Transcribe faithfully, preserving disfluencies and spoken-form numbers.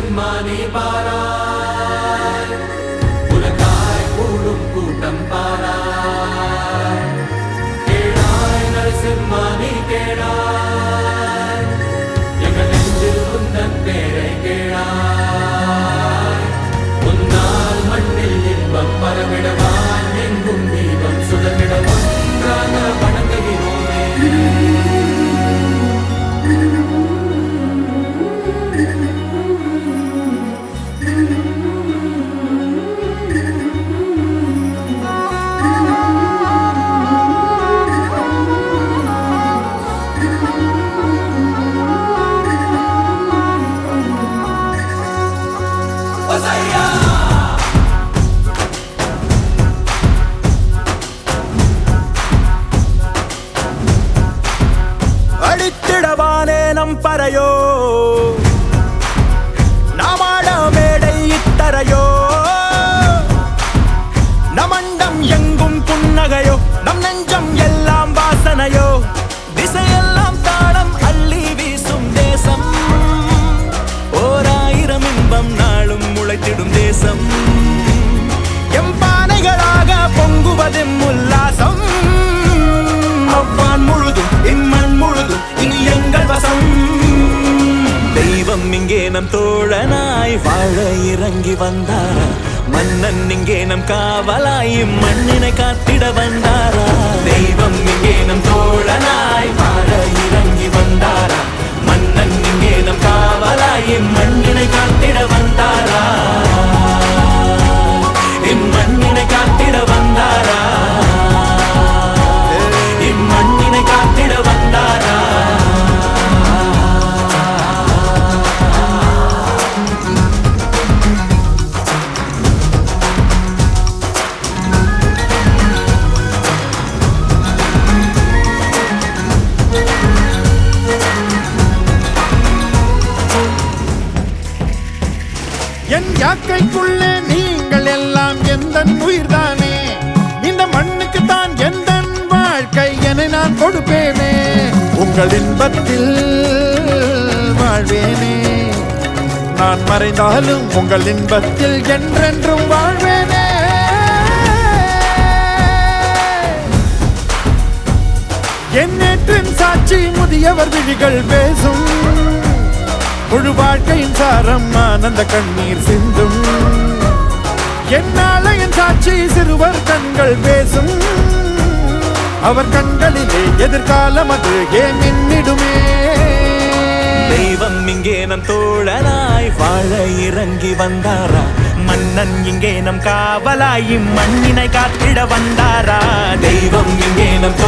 நரசிம்மானி பாராய் உலகாய் கூடும் கூட்டம் பாராய் கேளாய் நரசிம்மானி கேளாய் எங்கள் நெஞ்சில் உந்தன் பேரை கேளாய் உன்னால் மண்ணில் இன்பம் பரவிடவான் எங்கும் தீபம் சுடர்விட ஒன்றாக வணங்குகிறோமே. அடித்திடவானே நம் பறையோ நாமாட மேடை இத்தரையோ நமண்டம் எங்கும் புன்னகையோ நம் நெஞ்சம் எல்லாம் வாசனையோ திசையெல்லாம் தாளம் அள்ளி வீசும் தேசம் ஓராயிரம் இன்பம் நாளும் முளைத்திடும் தேசம் எம்பானைகளாக பொங்குவதும் உல்லாசம் அவ்வான் முழுதும் இம்மண் முழுதும் இனி எங்கள் வசம் தெய்வம் இங்கே நம் தோழனாய் வாழ இறங்கி வந்தாரா மன்னன் இங்கே நம் காவலாய் மண்ணினை காத்திட வந்தாரா தெய்வம் இங்கே நம் தோழனாய் வாழ இறங்கி வந்தாரா மன்னன் இங்கே நம் காவலாய் மண்ணினை காத்திட வந்தாரா இம்மண்ணினை காத்திட வந்தாரா இம்மண்ணினை காத்திட வந்தாரா. என் யாக்கைக்குள்ளே நீங்கள் எல்லாம் எந்தன் உயிர்தானே இந்த மண்ணுக்கு தான் எந்தன் வாழ்க்கை என நான் கொடுப்பேனே உங்கள் இன்பத்தில் வாழ்வேனே நான் மறைந்தாலும் உங்கள் இன்பத்தில் என்றென்றும் வாழ்வேனே என் நேற்றின் சாட்சி முதியவர் விழிகள் பேசும் முழு வாழ்க்கையின் சாரம் ஆனந்த கண்ணீர் சிந்தும் என்னால என் சாட்சி சிறுவர் கண்கள் பேசும் அவர் கண்களிலே எதிர்காலம் அது ஏன் மின்னிடுமே. தெய்வம் இங்கே நம் தோழனாய் வாழ இறங்கி வந்தாரா மன்னன் இங்கே நம் காவலாய் மண்ணினை காத்திட வந்தாரா தெய்வம் இங்கே நம்